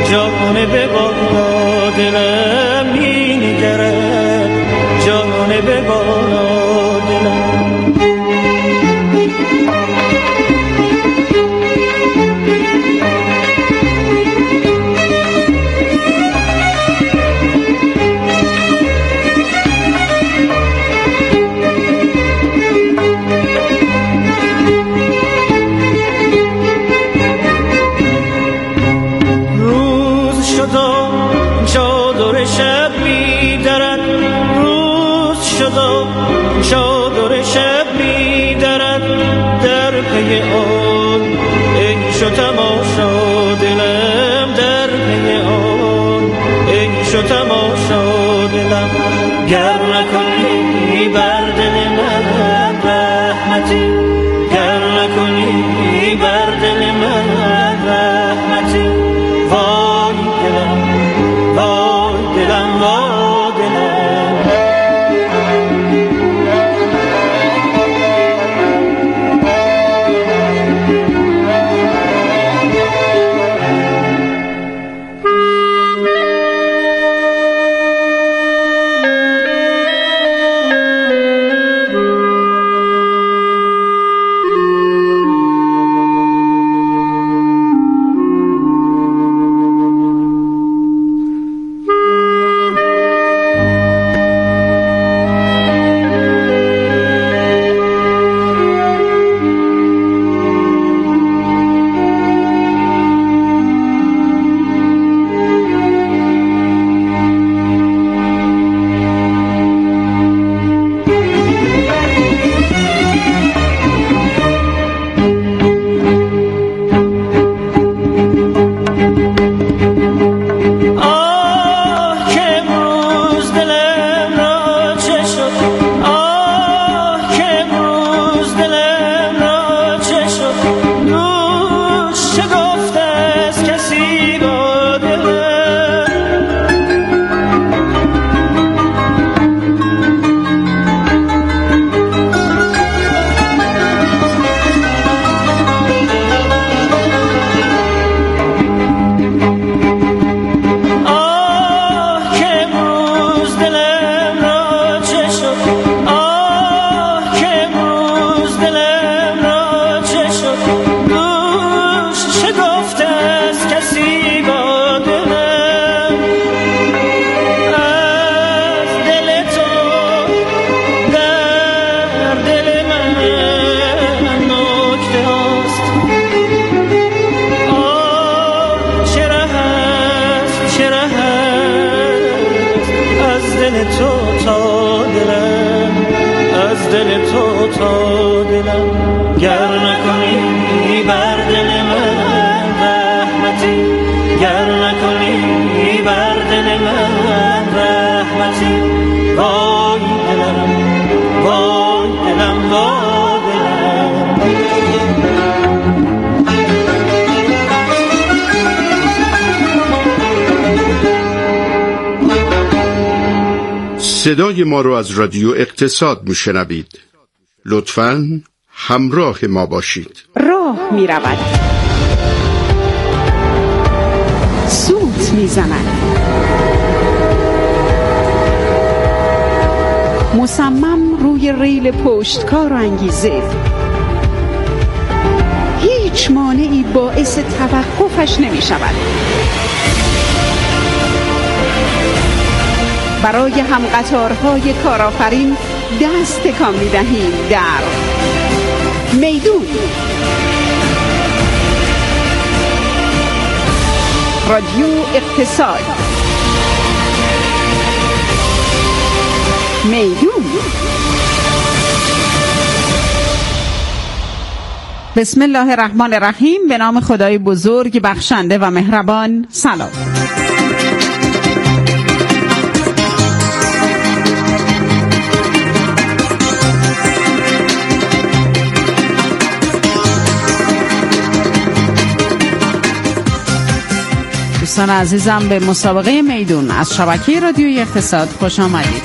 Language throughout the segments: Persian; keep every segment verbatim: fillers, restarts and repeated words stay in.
جانب بالا دلم می‌نگرد، جانب بالا دلم. چادر شب می درد در پی آن، عیش و تماشا دلم در پی آن، عیش و تماشا دلم. گر نکنی بر دل من رحمتی، گر نکنی بر دل من رحمتی، وای دلم وای دلم وای دلم. صدای ما رو از رادیو اقتصاد میشنوید. لطفاً همراه ما باشید. راه می رود، سوت می زند، مصمم روی ریل پشتکار و انگیزه، هیچ مانعی باعث توقفش نمی شود. برای هم قطارهای کارآفرین دست تکان می‌دهیم در میدون. رادیو اقتصاد میدون. بسم الله الرحمن الرحیم. به نام خدای بزرگ بخشنده و مهربان. سلام. دوستان عزیزم، به مسابقه میدون از شبکه رادیوی اقتصاد خوش آمدید.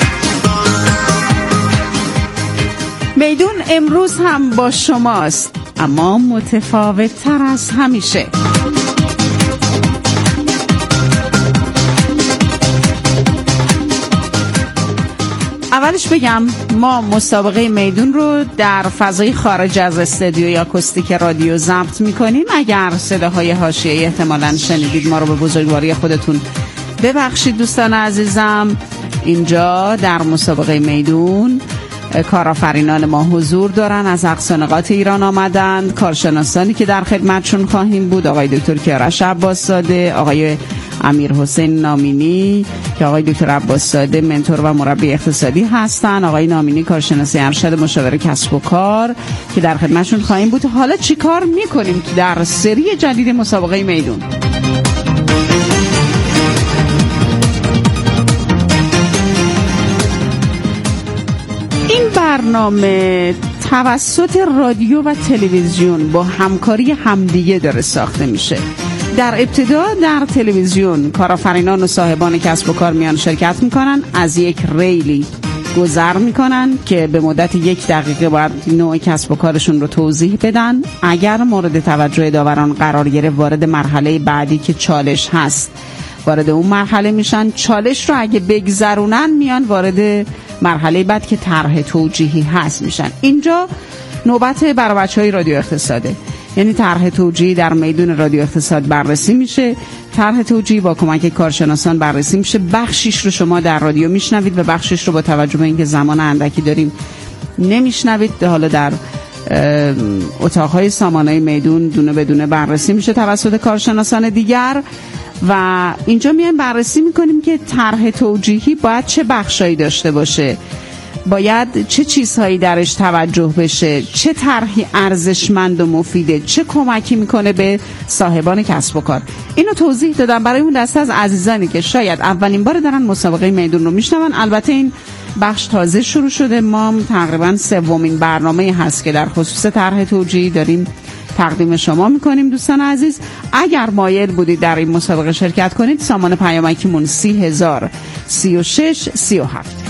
میدون امروز هم با شماست. اما متفاوت تر از همیشه. اولش بگم ما مسابقه میدون رو در فضای خارج از استودیوی آکوستیک رادیو ضبط میکنیم. اگر صداهای حاشیه‌ای احتمالاً شنیدید ما رو به بزرگواری خودتون ببخشید دوستان عزیزم. اینجا در مسابقه میدون کارآفرینان ما حضور دارن، از اقصا نقاط ایران آمدند. کارشناسانی که در خدمتشون خواهیم بود آقای دکتر کیارش عباس‌زاده، آقای امیر حسین نامینی که آقای دکتر عباس‌زاده منتور و مربی اقتصادی هستن، آقای نامینی کارشناسی ارشد مشاور کسب و کار که در خدمتشون خواهیم بود. حالا چی کار میکنیم که در سری جدید مسابقه میدون؟ این برنامه توسط رادیو و تلویزیون با همکاری همدیگه داره ساخته میشه. در ابتدا در تلویزیون کارآفرینان و صاحبان کسب و کار میان شرکت میکنن، از یک ریلی گذر میکنن که به مدت یک دقیقه باید نوع کسب و کارشون رو توضیح بدن. اگر مورد توجه داوران قرار گرفت وارد مرحله بعدی که چالش هست وارد اون مرحله میشن. چالش رو اگه بگذرونن میان وارد مرحله بعد که طرح توجیهی هست میشن. اینجا نوبت برای بچهای رادیو اقتصاده، یعنی طرح توجیهی در میدون رادیو اقتصاد بررسی میشه. طرح توجیهی با کمک کارشناسان بررسی میشه. بخشیش رو شما در رادیو میشنوید و بخشیش رو با توجه به اینکه زمان اندکی داریم نمیشنوید. حالا در اتاقهای سامانه میدون دونه بدونه بررسی میشه توسط کارشناسان دیگر و اینجا میایم بررسی میکنیم که طرح توجیهی باید چه بخشایی داشته باشه، باید چه چیزهایی درش توجه بشه، چه طرحی ارزشمند و مفیده، چه کمکی میکنه به صاحبان کسب و کار. اینو توضیح دادم برای اون دسته از عزیزانی که شاید اولین بار دارن مسابقه میدون رو میشنون. البته این بخش تازه شروع شده، ما تقریبا سومین برنامه هست که در خصوص طرح توجیهی داریم تقدیم شما میکنیم. دوستان عزیز اگر مایل بودید در این مسابقه شرکت کنید، سامان پیامکیمون سی هزار سی و شش سی و هفت.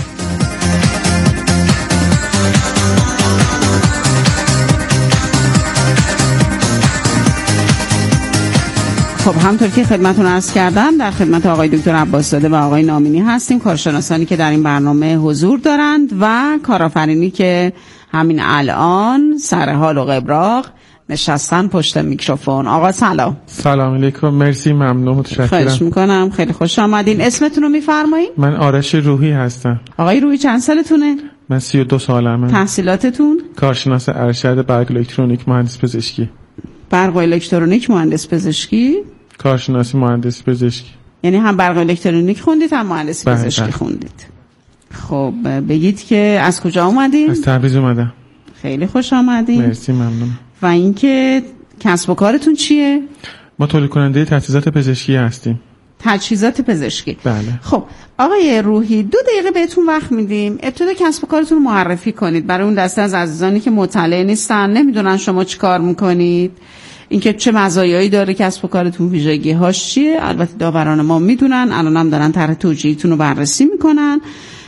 خب همطور که خدمتون عرض کردم در خدمت آقای دکتر عباس‌زاده و آقای نامینی هستیم، کارشناسانی که در این برنامه حضور دارند و کارآفرینی که همین الان سر حال و قبراق نشستن پشت میکروفون. آقا سلام. سلام علیکم، مرسی، ممنون، متشکرم. خواهش میکنم، خیلی خوش آمدین. اسمتون رو میفرمایید؟ من آرش روحی هستم. آقای روحی چند سالتونه؟ من سی و دو سالمه. تحصیلاتتون؟ کارشناس ارشد برق الکترونیک مهندس پزشکی. برق الکترونیک مهندس پزشکی؟ کارشناسی مهندس پزشکی. یعنی هم برق الکترونیک خوندید هم مهندس بله پزشکی بله. خوندید. خب بگید که از کجا اومدین؟ از تبریز اومدم. خیلی خوش آمدین. مرسی، ممنون. و اینکه کسب و کارتون چیه؟ ما تولید کننده تجهیزات پزشکی هستیم. تجهیزات پزشکی. بله. خب آقای روحی دو دقیقه بهتون وقت میدیم، ابتدا کسب و کارتون رو معرفی کنید برای اون دسته از عزیزانی که مطلع نیستن، نمیدونن شما چی کار میکنید، اینکه چه مزایایی داره کسب و کارتون، ویژگی هاش چیه. البته داوران ما میدونن، الان هم دارن طرح توجیهیتون رو بررسی میکنن.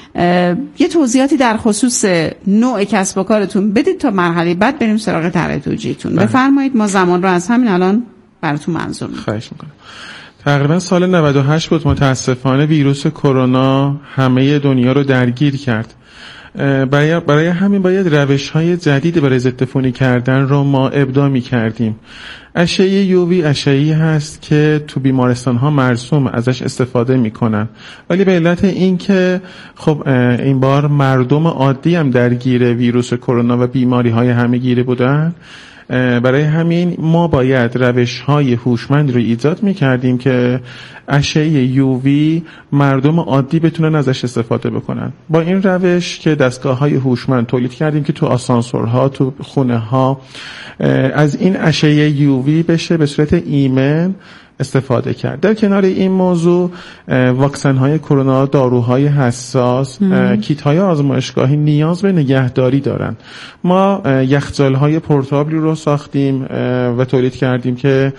یه توضیحاتی در خصوص نوع کسب و کارتون بدید تا مرحله بعد بریم سراغ طرح توجیهیتون. بفرمایید، ما زمان رو از همین الان براتون منظور میکنم. خواهش میکنم. تقریبا سال نود و هشت بود متاسفانه ویروس کرونا همه دنیا رو درگیر کرد. برای, برای همین باید روش‌های جدید برای ضدعفونی کردن رو ما ابداع می‌کردیم. اشعه یووی اشعه‌ای هست که تو بیمارستان‌ها مرسوم ازش استفاده می‌کنن، ولی به علت این که خب این بار مردم عادی هم درگیر ویروس کرونا و بیماری‌های همه‌گیره بودن، برای همین ما باید روش‌های هوشمند رو ایجاد می‌کردیم که اشعه یووی مردم عادی بتونن ازش استفاده بکنن. با این روش که دستگاه‌های هوشمند تولید کردیم که تو آسانسورها، تو خونه‌ها از این اشعه یووی بشه به صورت ایمن استفاده کرد. در کنار این موضوع واکسن‌های کرونا، داروهای حساس، کیت‌های آزمایشگاهی نیاز به نگهداری دارن. ما یخچال‌های پورتابلی رو ساختیم و تولید کردیم که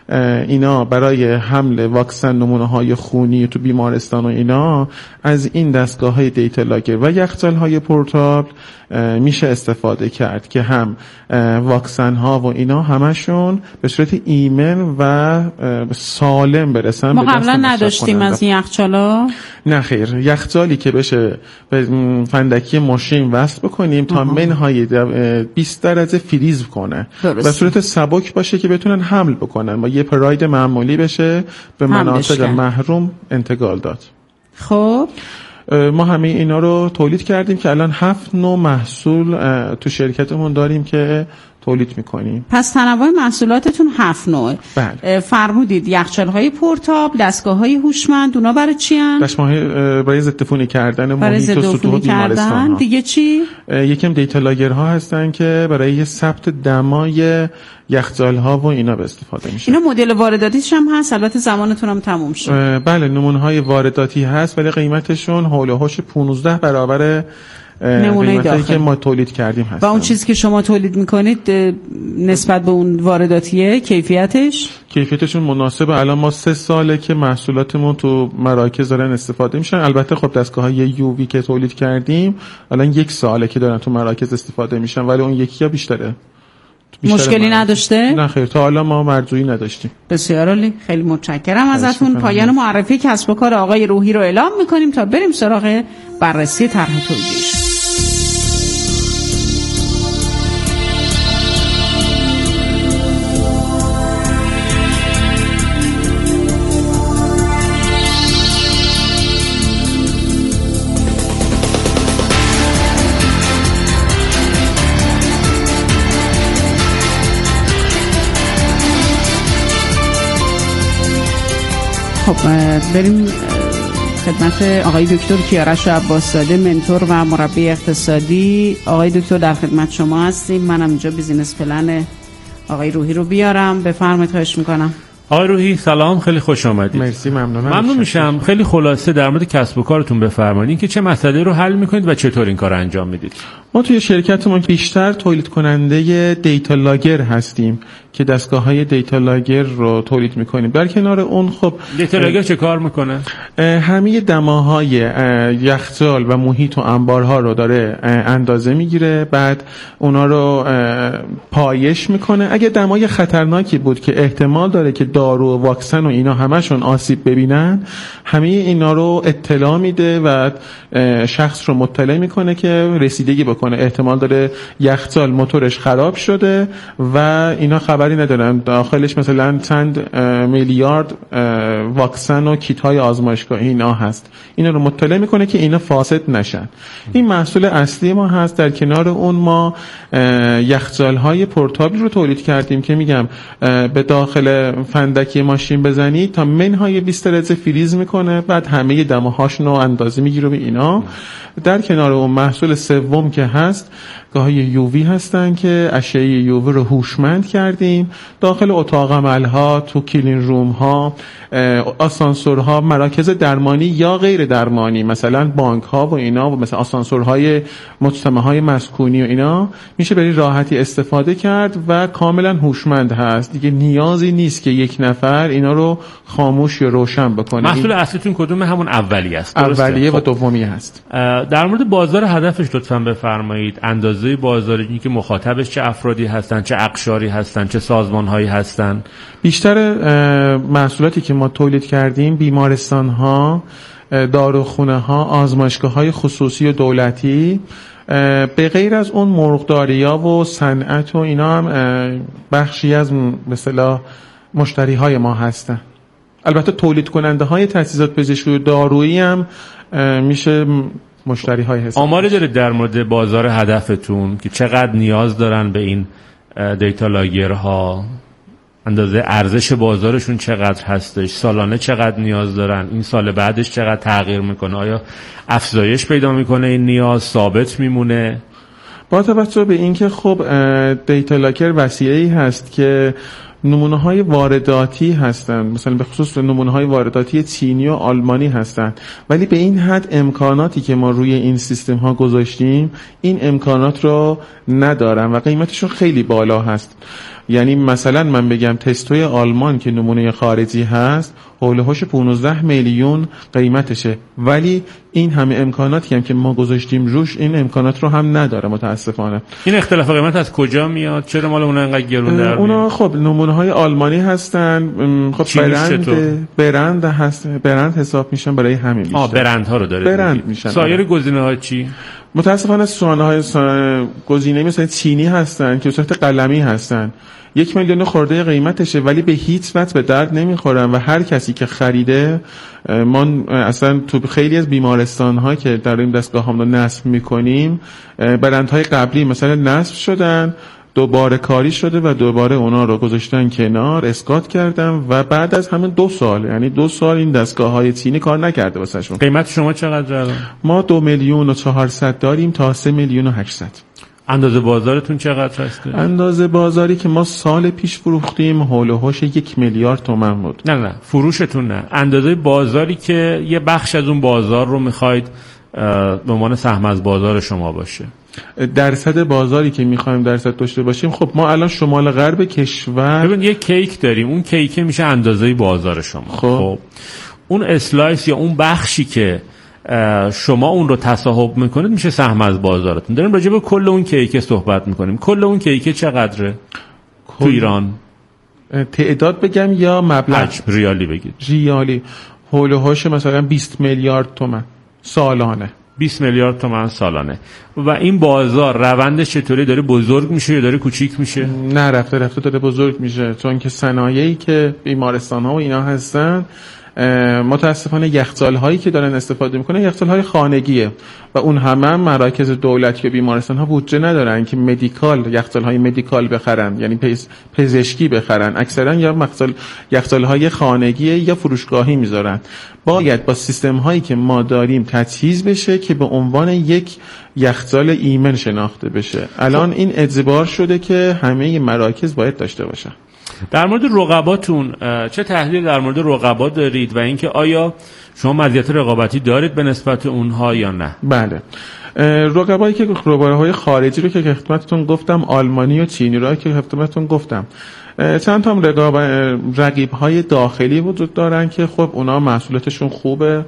اینا برای حمل واکسن نمونه های خونی تو بیمارستان و اینا از این دستگاه های دیتا لاگر و یخچال های پورتابل میشه استفاده کرد که هم واکسن ها و اینا همشون به صورت ایمن و سالم برسن. ما قبلا نداشتیم از این یخچالا؟ نه خیر، یخچالی که بشه به فندکی ماشین وصل بکنیم تا منهای بیست درجه فریز کنه و صورت سبک باشه که بتونن حمل بکنن و یه پراید معمولی بشه به مناطق محروم انتقال داد. خب ما همه اینا رو تولید کردیم که الان هفت نوع محصول تو شرکتمون داریم که تولید میکنیم. پس تنوع محصولاتتون هفت نوعه. بله. فرمودید یخچال‌های پورتابل، دستگاه‌های هوشمند، اونا برای چی ان؟ دستگاه‌های برای ضد عفونی کردن محیط و سطوح بیمارستان. دیگه چی؟ یکم دیتا لاگرها هستن که برای ثبت دمای یخچال‌ها و اینا به استفاده میشه. اینا مدل وارداتیش هم هست، البته زمانتون هم تموم شد. بله، نمونه‌های وارداتی هست ولی قیمتشون حول و حوش پانزده برابر نمونه داخل که ما تولید کردیم هست. و اون چیزی که شما تولید میکنید نسبت به اون وارداتیه کیفیتش؟ کیفیتشون مناسبه. الان ما سه ساله که محصولاتمون تو مراکز دارن استفاده میشن. البته خب دستگاه‌های یووی که تولید کردیم الان یک ساله که دارن تو مراکز استفاده میشن ولی اون یکی ها بیشتره. مشکلی نداشته؟ نه خیر، تا حالا ما مرجوعی نداشتیم. بسیار عالی، خیلی متشکرم ازتون. پایان معرفی کسب و کار آقای روحی رو اعلام میکنیم تا بریم سراغ بررسی طرح تولیدش. خب بریم خدمت آقای دکتر کیارش عباس‌زاده، منتور و مربی اقتصادی. آقای دکتر در خدمت شما هستیم. منم اینجا بیزینس پلن آقای روحی رو بیارم. بفرمایید، خواهش میکنم. آقای روحی سلام، خیلی خوش آمدید. مرسی، ممنونم. ممنون میشم. خیلی خلاصه در مورد کسب و کارتون بفرمایید که چه مسئله رو حل میکنید و چطور این کار انجام میدید. ما توی شرکتمون بیشتر تولید کننده دیتا لاگر هستیم که دستگاه‌های دیتا لاگر رو تولید می‌کنیم. در کنار اون خب دیتا لاگر چه کار می‌کنه؟ همه دماهای یخچال و محیط و انبارها رو داره اندازه میگیره، بعد اونا رو پایش میکنه. اگه دمای خطرناکی بود که احتمال داره که دارو و واکسن و اینا همشون آسیب ببینن، همه اینا رو اطلاع میده و شخص رو مطلع میکنه که رسیدگی بکنه. احتمال داره یخچال موتورش خراب شده و اینا خبری ندارن داخلش مثلا چند میلیارد واکسن و کیت های آزمایشگاهی اینا هست. اینا رو مطلع میکنه که اینا فاسد نشن. این محصول اصلی ما هست. در کنار اون ما یخچال های پورتابل رو تولید کردیم که میگم به داخل فندکی ماشین بزنید تا منهای بیست درجه فریز میکنه، بعد همه دماهاشون رو اندازه میگیره به اینا. در کنار اون محصول سوم که هست گاهی یووی هستن که اشعه یووی رو هوشمند کردیم داخل اتاق عمل‌ها، تو کلین روم ها، آسانسورها، مراکز درمانی یا غیر درمانی، مثلا بانک ها و اینا، و مثلا آسانسورهای مجتمع‌های مسکونی و اینا میشه برای راحتی استفاده کرد و کاملا هوشمند هست. دیگه نیازی نیست که یک نفر اینا رو خاموش یا روشن بکنه. محصول اصلیتون کدومه؟ همون اولیه است. اولیه و دومی هست. در مورد بازار هدفش لطفاً بفرمایید. اندازه بازار، این که مخاطبش چه افرادی هستن، چه اقشاری هستن، چه سازمان‌هایی هستن. بیشتر محصولاتی که ما تولید کردیم بیمارستان‌ها، داروخانه‌ها، آزمایشگاه‌های خصوصی و دولتی، به غیر از اون مرغداری‌ها و صنعت و اینا هم بخشی از به اصطلاح مشتری‌های ما هستن. البته تولید کننده های تجهیزات پزشکی و دارویی هم میشه مشتری های حساب. آماری دارید در مورد بازار هدفتون که چقدر نیاز دارن به این دیتا لاگرها؟ اندازه ارزش بازارشون چقدر هستش؟ سالانه چقدر نیاز دارن؟ این سال بعدش چقدر تغییر میکنه؟ آیا افزایش پیدا میکنه این نیاز؟ ثابت میمونه؟ با توجه به اینکه خب دیتا لاگر وسیله‌ای هست که نمونه‌های وارداتی هستن، مثلا به خصوص نمونه‌های وارداتی چینی و آلمانی هستن، ولی به این حد امکاناتی که ما روی این سیستم ها گذاشتیم این امکانات رو ندارن و قیمتشون خیلی بالا هست. یعنی مثلا من بگم تستوی آلمان که نمونه خارجی هست هولوش پانزده میلیون قیمتشه، ولی این همه امکاناتی هم که ما گذاشتیم روش این امکانات رو هم نداره متاسفانه. این اختلاف قیمت از کجا میاد؟ چرا مال اونها اینقدر گرون در میاد؟ اونا خب نمونه های آلمانی هستن، خب برند برند هست، برند حساب میشن برای همین بیشتر. آه برند ها رو داره برند میشن. سایر گزینه ها چی؟ متاسفانه سوانه های سوانه گزینه مثلا چینی هستن که صورت قلمی هستن، یک میلیون خورده قیمتشه، ولی به هیچ وجه به درد نمیخورن و هر کسی که خریده، ما اصلا تو خیلی از بیمارستان ها که در این دستگاه هم رو نصب میکنیم برندهای قبلی مثلا نصب شدن، دوباره کاری شده و دوباره اونا رو گذاشتن کنار، اسقاط کردن و بعد از همین دو سال یعنی دو سال این دستگاه های چینی کار نکرده واسه شون. قیمت شما چقدر الان؟ ما دو میلیون و چهارصد داریم تا سه میلیون و هشتصد. اندازه بازارتون چقدر هسته؟ اندازه بازاری که ما سال پیش فروختیم حول و حوش یک میلیارد تومان بود. نه نه فروشتون نه، اندازه بازاری که یه بخش از اون بازار رو میخواید به عنوان سهم از بازار شما باشه. درصد بازاری که میخوایم درصد داشته باشیم، خب ما الان شمال غرب کشور ببین یه کیک داریم، اون کیک میشه اندازه بازار شما. خب, خب اون اسلایس یا اون بخشی که شما اون رو تصاحب میکنید میشه سهم از بازارتون. داریم راجع به کل اون کیک صحبت میکنیم. کل اون کیک چقدره تو ایران؟ تعداد بگم یا مبلغ؟ حجم ریالی بگید. ریالی حول و حوش مثلا بیست میلیارد تومان سالانه. بیست میلیارد تومان سالانه. و این بازار روندش چطوری داره بزرگ میشه یا داره کوچیک میشه؟ نه رفته رفته داره بزرگ میشه، چون که صنایعی که بیمارستان ها و اینا هستن متاسفانه یخچال هایی که دارن استفاده میکنن یخچال های خانگیه و اون همه هم مراکز دولتی و بیمارستان ها بودجه ندارن که مدیکال یخچال های مدیکال بخرن، یعنی پزشکی بخرن، اکثرا یا مخزل یخچال های خانگی یا فروشگاهی میذارن. باید با سیستم هایی که ما داریم تجهیز بشه که به عنوان یک یخچال ایمن شناخته بشه. الان این اجبار شده که همه مراکز باید داشته باشن. در مورد رقباتون چه تحلیل در مورد رقبا دارید و اینکه آیا شما مزیت رقابتی دارید به نسبت اونها یا نه؟ بله، رقبایی که رقباهای خارجی رو که خدمتتون گفتم، آلمانی و چینی رو که خدمتتون گفتم، چند تا رقاب رقیب‌های داخلی وجود دارن که خب اونا محصولاتشون خوبه،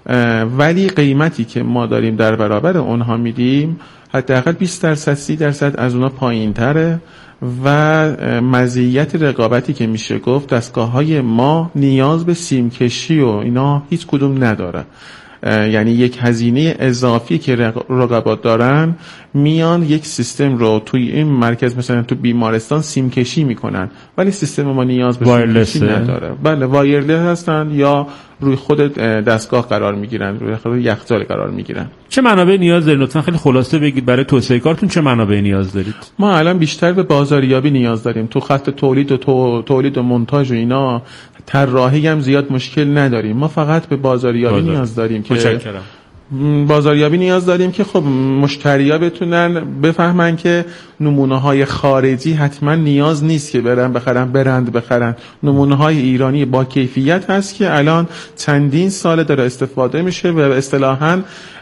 ولی قیمتی که ما داریم در برابر اونها میدیم حداقل بیست درصد سی درصد از اونها پایین‌تره و مزیت رقابتی که میشه گفت دستگاه‌های ما نیاز به سیم کشی و اینا هیچ کدوم نداره. یعنی یک هزینه اضافی که رقبا دارن میان یک سیستم رو توی این مرکز مثلا تو بیمارستان سیم کشی میکنن، ولی سیستم ما نیاز به سیم کشی نداره. بله وایرلس هستن یا روی خود دستگاه قرار میگیرن، روی خود یخچال قرار میگیرن. چه منابع نیاز دارید؟ لطفا خیلی خلاصه بگید برای توسعه کارتون چه منابع نیاز دارید؟ ما الان بیشتر به بازاریابی نیاز داریم. تو خط تولید و تو... تولید و مونتاژ و اینا طراحی هم زیاد مشکل نداریم. ما فقط به بازاریابی بازار. نیاز داریم که متشکرم. بازاریابی نیاز داریم که خب مشتریا بتونن بفهمن که نمونه های خارجی حتما نیاز نیست که برن بخرن برند بخرن. نمونه های ایرانی با کیفیت هست که الان چندین ساله داره استفاده میشه و اصطلاحاً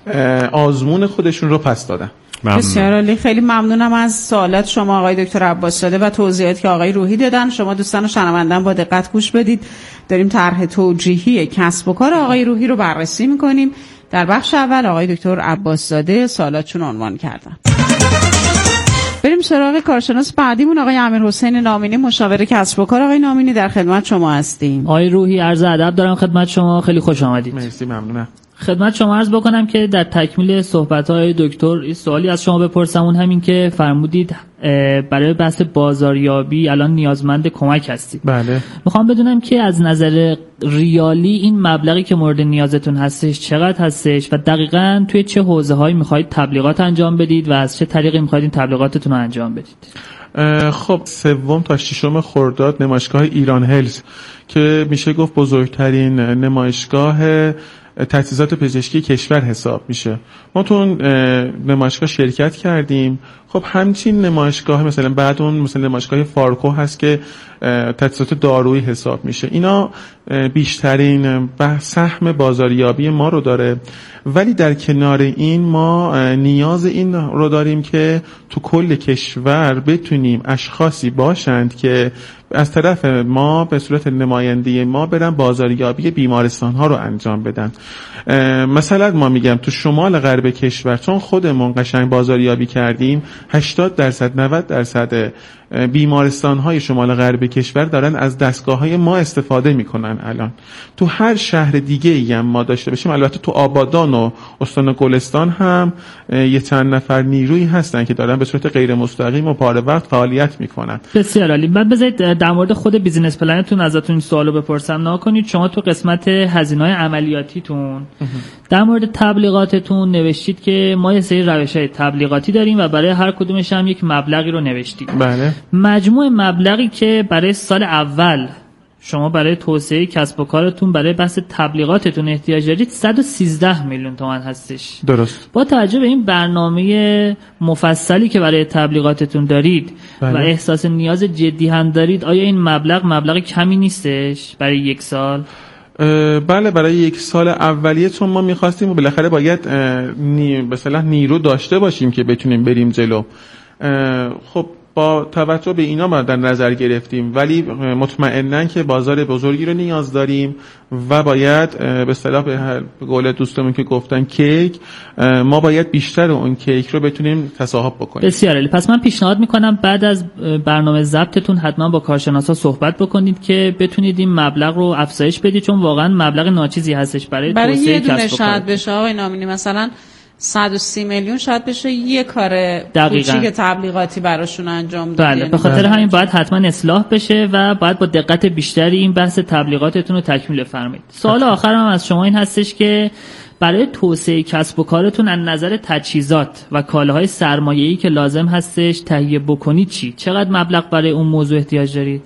آزمون خودشون رو پس دادن. بسیار عالی، خیلی ممنونم از سوالات شما آقای دکتر عباس‌زاده و توضیحاتی که آقای روحی دادن. شما دوستان و شنوندگان با دقت گوش بدید. داریم طرح توجیهی کسب و کار آقای روحی رو بررسی می‌کنیم. در بخش اول آقای دکتر عباس‌زاده سوالاتشون عنوان کردن. بریم سراغ کارشناس بعدیمون آقای امیرحسین نامینی، مشاور کسب و کار. آقای نامینی در خدمت شما هستیم. آقای روحی عرض ادب دارم خدمت شما، خیلی خوش آمدید. مرسی، ممنونم. خدمت شما عرض بکنم که در تکمیل صحبت‌های دکتر این سوالی از شما بپرسم، اون همین که فرمودید برای بحث بازاریابی الان نیازمند کمک هستید. بله. میخوام بدونم که از نظر ریالی این مبلغی که مورد نیازتون هستش چقدر هستش و دقیقاً توی چه حوزه‌هایی میخواید تبلیغات انجام بدید و از چه طریقی میخواید این تبلیغاتتون رو انجام بدید؟ خب سوم تا ششم خرداد نمایشگاه ایران هلز که میشه گفت بزرگترین نمایشگاه تجهیزات پزشکی کشور حساب میشه. ما تو اون نمایشگاه شرکت کردیم. خب همچین نمایشگاه مثلا بعد اون مثلا نمایشگاه فارکو هست که تجهیزات دارویی حساب میشه. اینا بیشترین سهم بازاریابی ما رو داره، ولی در کنار این ما نیاز این رو داریم که تو کل کشور بتونیم اشخاصی باشند که از طرف ما به صورت نماینده ما برن بازاریابی بیمارستان ها رو انجام بدن. مثلا ما میگم تو شمال غرب کشور چون خودمون قشنگ بازاریابی کردیم، هشتاد درصد نود درصد بیمارستان های شمال غرب کشور دارن از دستگاه های ما استفاده میکنن. الان تو هر شهر دیگه ای هم ما داشته باشیم، البته تو آبادان و استان گلستان هم یه چند نفر نیرویی هستن که دارن به صورت غیر مستقیم و پاره وقت فعالیت میکنن. بسیار عالی. بعد بذارید در مورد خود بیزینس پلنتون ازتون این سوالو بپرسم. نکنید شما تو قسمت هزینه‌های عملیاتیتون در مورد تبلیغاتتون نوشتید که ما یه سری روش‌های تبلیغاتی داریم و برای هر کدومش هم یک مبلغی رو نوشتید. بله. مجموع مبلغی که برای سال اول شما برای توسعه کسب و کارتون برای بحث تبلیغاتتون احتیاج دارید صد و سیزده میلیون تومان هستش. درست. با توجه به این برنامه مفصلی که برای تبلیغاتتون دارید بله. و احساس نیاز جدی هم دارید، آیا این مبلغ مبلغ کمی نیستش برای یک سال؟ بله، برای یک سال اولیه چون ما می‌خواستیم و بالاخره باید نی... مثلا نیرو داشته باشیم که بتونیم بریم جلو. خب با توجه به اینا ما در نظر گرفتیم، ولی مطمئناً که بازار بزرگی رو نیاز داریم و باید به اصطلاح به قول دوستمون که گفتن کیک، ما باید بیشتر اون کیک رو بتونیم تصاحب بکنیم. بسیار عالی. پس من پیشنهاد میکنم بعد از برنامه ضبطتون حتما با کارشناسا صحبت بکنید که بتونید این مبلغ رو افزایش بدید، چون واقعا مبلغ ناچیزی هستش برای توسعه کسب و کار. برای یه دونه شاید بشه آقای نامینی مثلا صد و سی میلیون شاید بشه یه کار کوچیک تبلیغاتی براشون انجام بده. بله، به خاطر همین باید حتما اصلاح بشه و باید با دقت بیشتری این بحث تبلیغاتتون رو تکمیل فرمایید. سوال آخرم از شما این هستش که برای توسعه کسب و کارتون از نظر تجهیزات و کالاهای سرمایه‌ای که لازم هستش تهیه بکنید چی؟ چقدر مبلغ برای اون موضوع احتیاج دارید؟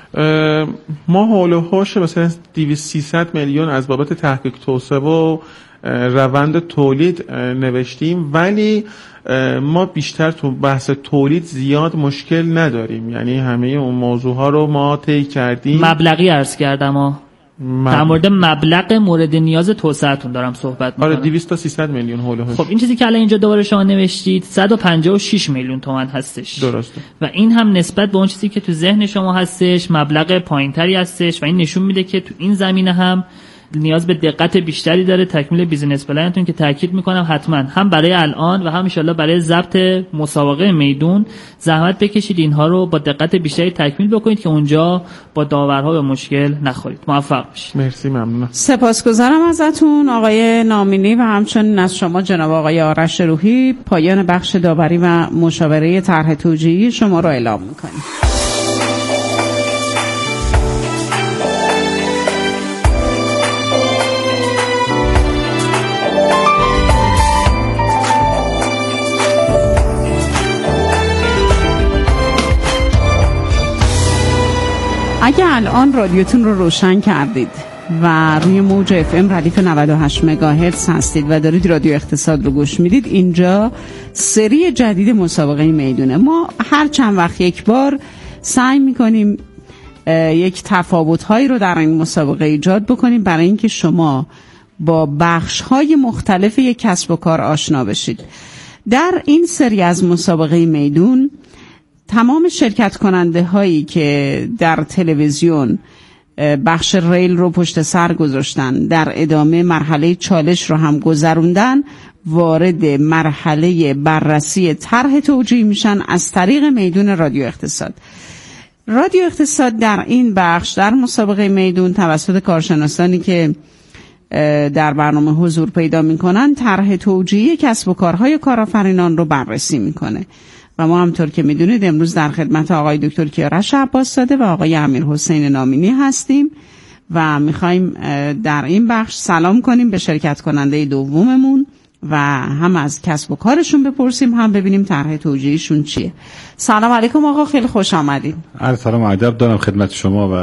ما حول و حوش مثلا دویست سیصد میلیون از بابت تحقیق توسعه و روند تولید نوشتیم، ولی ما بیشتر تو بحث تولید زیاد مشکل نداریم، یعنی همه اون موضوع ها رو ما طی کردیم. مبلغی عرض کردم ها مب... در مورد مبلغ مورد نیاز توسعه‌تون دارم صحبت می‌کنم. آره دویست تا سیصد میلیون حول و حوش. خب این چیزی که الان اینجا دوباره شما نوشتید صد و پنجاه و شش میلیون تومان هستش. درسته. و این هم نسبت به اون چیزی که تو ذهن شما هستش مبلغ پایینتری هستش و این نشون میده که تو این زمینه هم نیاز به دقت بیشتری داره تکمیل بیزینس پلنتون، که تاکید میکنم حتما هم برای الان و هم ان شاءالله برای ضبط مسابقه میدون زحمت بکشید اینها رو با دقت بیشتری تکمیل بکنید که اونجا با داورها به مشکل نخورید. موفق باشید. مرسی، ممنونم. سپاسگزارم ازتون آقای نامینی و همچنین از شما جناب آقای آرش روحی. پایان بخش داوری و مشاوره طرح توجیهی شما را اعلام میکنیم. اگه الان رادیوتون رو روشن کردید و روی موج اف ام ردیف نود و هشت مگاهرتز هستید و دارید رادیو اقتصاد رو گوش میدید، اینجا سری جدید مسابقه میدونه. ما هر چند وقت یک بار سعی میکنیم یک تفاوت‌هایی رو در این مسابقه ایجاد بکنیم برای اینکه شما با بخش‌های مختلف یک کسب و کار آشنا بشید. در این سری از مسابقه میدون تمام شرکت کننده هایی که در تلویزیون بخش ریل رو پشت سر گذاشتن، در ادامه مرحله چالش رو هم گذروندن، وارد مرحله بررسی طرح توجیه میشن از طریق میدون رادیو اقتصاد. رادیو اقتصاد در این بخش در مسابقه میدون توسط کارشناسانی که در برنامه حضور پیدا میکنن طرح توجیه کسب و کارهای کارآفرینان رو بررسی میکنه و ما همطور که میدونید امروز در خدمت آقای دکتر کیارش عباس‌زاده و آقای امیر حسین نامینی هستیم و میخوایم در این بخش سلام کنیم به شرکت کننده دوممون و هم از کسب و کارشون بپرسیم هم ببینیم طرح توجیهشون چیه. سلام علیکم آقا، خیلی خوش آمدید. عرض سلام و ادب دارم خدمت شما و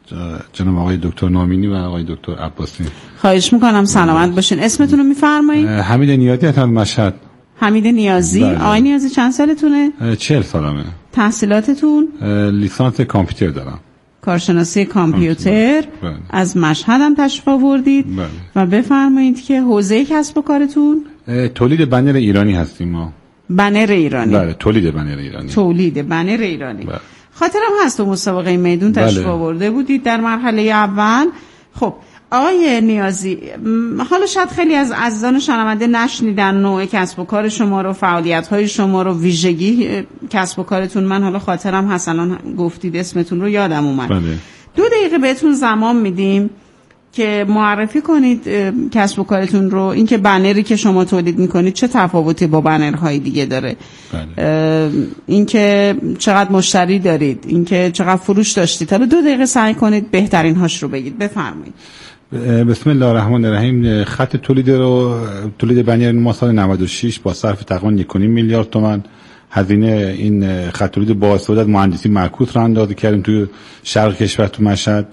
جناب آقای دکتر نامینی و آقای دکتر عباسی. خواهش میکنم سلامت باشین. اسمتون رو میفرمایید؟ حمید نیازی هستم، مشهد. حمید نیازی. بله. آقای نیازی چند سالتونه؟ چهل سالمه. تحصیلاتتون؟ لیسانس کامپیوتر دارم. کارشناسی کامپیوتر. بله. از مشهد هم تشریف آوردید. بله. و بفرمایید که حوزه کسب و کارتون؟ تولید بنر ایرانی هستیم ما. بنر ایرانی. بله، تولید بنر ایرانی. تولید بنر ایرانی. بله. خاطرم هست تو مسابقه میدون تشریف آورده بودید در مرحله اول. خب آقای نیازی، حالا شاید خیلی از عزیزان شنونده نشنیدن نوع کسب و کار شما رو، فعالیت‌های شما رو، ویژگی کسب و کارتون. من حالا خاطرم هست الان گفتید اسمتون رو یادم اومد. بله. دو دقیقه بهتون زمان میدیم که معرفی کنید کسب و کارتون رو، اینکه بنری که شما تولید میکنید چه تفاوتی با بنرهای دیگه داره. بله. اینکه چقدر مشتری دارید، اینکه چقدر فروش داشتید. حالا دو دقیقه سعی کنید بهترین هاش رو بگید. بفرمایید. بسم الله الرحمن الرحیم. خط تولید رو تولید بنر ما سال نود و شش با صرف تقریبا یک و نیم میلیارد تومان هزینه این خط تولید با استفاده مهندسی معکوس رو اندازه کردیم توی شرق کشور تو مشهد.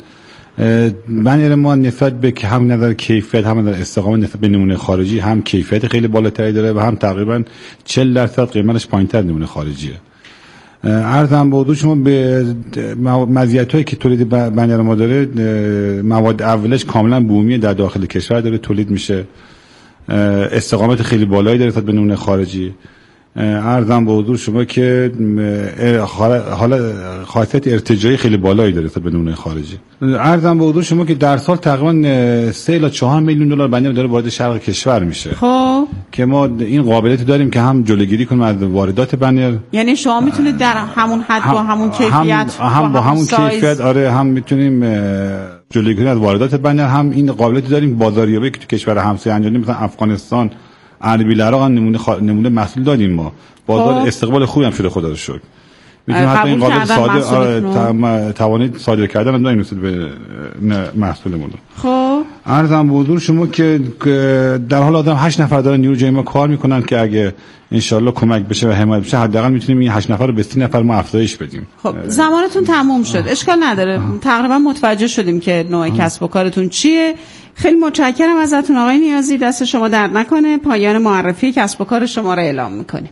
بنر ما نسبت به که هم نظر کیفیت هم نظر استقامت نسبت به نمونه خارجی هم کیفیت خیلی بالاتری داره و هم تقریبا چهل درصد قیمتش پایین‌تر نمونه خارجیه. عرضم به حضور شما به مزیت‌هایی که تولید بنر ما داره، مواد اولش کاملا بومی در داخل کشور داره تولید میشه، استقامت خیلی بالایی داره نسبت به نمونه خارجی. عرضم به حضور شما که حالا خاصیت ارتجاعی خیلی بالایی داره به نمونه خارجی. عرضم به حضور شما که در سال تقریبا سه الی چهار میلیون دلار بنر داره وارد شرق کشور میشه. خب که ما این قابلیت داریم که هم جلوگیری کنیم از واردات بنر. یعنی شما میتونید در همون حد با همون کیفیت هم, هم با همون کیفیت آره هم میتونیم جلوگیری کنیم از واردات بنر، هم این قابلیت داریم بازاریابی که تو کشور همسایه انجام میدیم، مثلا افغانستان، اربیل عراق نمونه خ... نمونه محصول دادیم ما. بازار استقبال خوبی هم شده خدا رو شکر. میتونیم حتی این قابل صادر توانید صادر کردن هم داریم به محصولمون. خب عرضم به حضور شما که در حال آدم هشت نفر دارن نیروی جمعی ما کار میکنن که اگه انشالله کمک بشه و حمایت بشه حداقل میتونیم این هشت نفر رو به سی نفر ما افزایش بدیم. خب زمانتون تموم شد، اشکال نداره. تقریبا متوجه شدیم که نوع کسب و کارتون چیه. خیلی متشکرم ازتون آقای نیازی، دست شما درد نکنه. پایان معرفی کسب و کار شما رو اعلام میکنیم.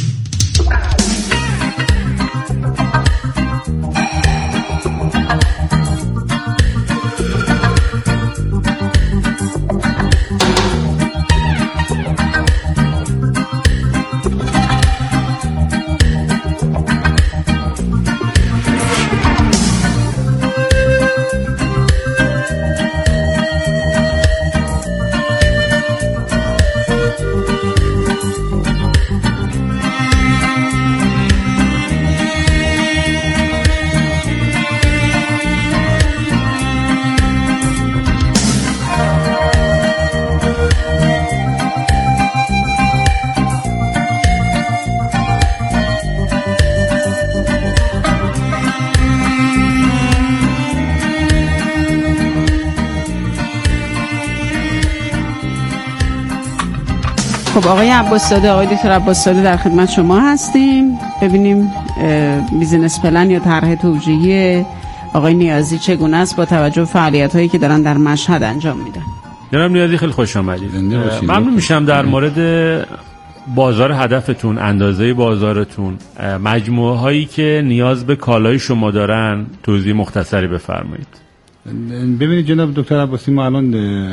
خب آقای عباس‌زاده، آقای دکتر عباس‌زاده در خدمت شما هستیم. ببینیم بیزینس پلن یا طرح توجیهی آقای نیازی چگونه است با توجه به فعالیت‌هایی که دارن در مشهد انجام میدن. جناب نیازی خیلی خوش آمدید. ممنون میشم در مورد بازار هدفتون، اندازه بازارتون، مجموعه هایی که نیاز به کالای شما دارن توضیح مختصری بفرمایید. ببینید جناب دکتر عباسی، ما الان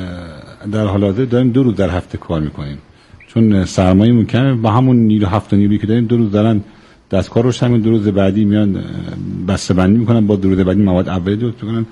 در حال حاضر داریم دو روز در هفته کار میکنیم، چون سرمایه مکمه با همون نیرو هفته نیرویی که داریم دو روز دارن دستکار روش، همین دو روز بعدی میان بسته بندی میکنن، با دو روز بعدی مواد اولیه درست میکنن.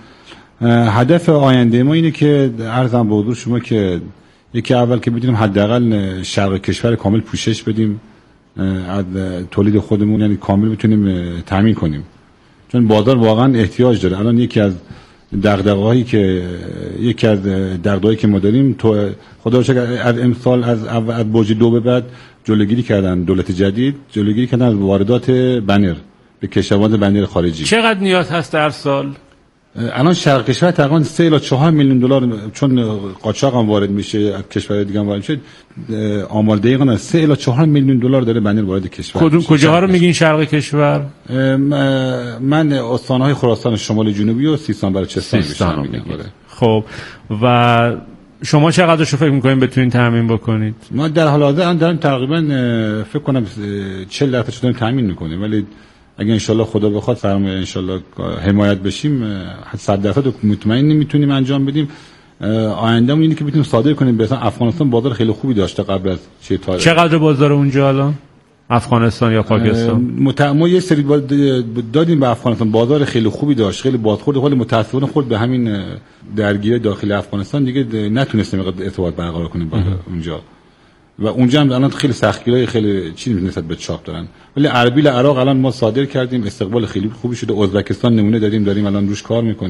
هدف آینده ما اینه که عرضم به حضور شما که یکی اول که بدونیم حداقل شرق کشور کامل پوشش بدیم از تولید خودمون، یعنی کامل بتونیم تامین کنیم، چون بازار واقعا احتیاج داره. الان یکی از دغدغه‌هایی که یکی از دغدغه‌هایی که ما داریم تو خدا رو شکر از امسال از از برج دو به بعد جلوگیری کردن، دولت جدید جلوگیری کردن از واردات بنر به کشورهای بنر خارجی. چقدر نیاز هست در سال؟ الان شرق کشور تقریبا سه الی چهار میلیون دلار، چون قاچاق هم وارد میشه از کشورهای دیگه هم وارد میشه، آمار دقیقاً از سه الی چهار میلیون دلار داره بنیر وارد کشور. کدوم کجاها رو میگین شرق کشور؟ من استانهای خراسان شمال جنوبی و سیستان بلوچستان بیشتر میگم. خب و شما چقدرش رو فکر میکنین بتونین تامین بکنید؟ ما در حال حاضر داریم تقریبا فکر کنم چهل درصد شو داریم تامین میکنیم، ولی اگه انشالله خدا بخواد فرمای انشالله حمایت بشیم صد درصد مطمئن میتونیم انجام بدیم. آیندهمون اینه که بتونیم صادر کنیم. مثلا افغانستان بازار خیلی خوبی داشته قبل از چه تاریخ. چقدر بازار اونجا الان؟ افغانستان یا پاکستان؟ ما یه سری دادیم به افغانستان، بازار خیلی خوبی داشت، خیلی بازخورد، ولی متاسفانه خورد به همین درگیری داخل افغانستان، دیگه نتونستیم ارتباط برقرار کنیم با اونجا و اونجا هم الان خیلی سختگیری خیلی چیزی نسبت به چاپ دارن. ولی اربیل عراق الان ما صادر کردیم، استقبال خیلی خوبی شده. ازبکستان نمونه دادیم، داریم الان روش کار میکنیم.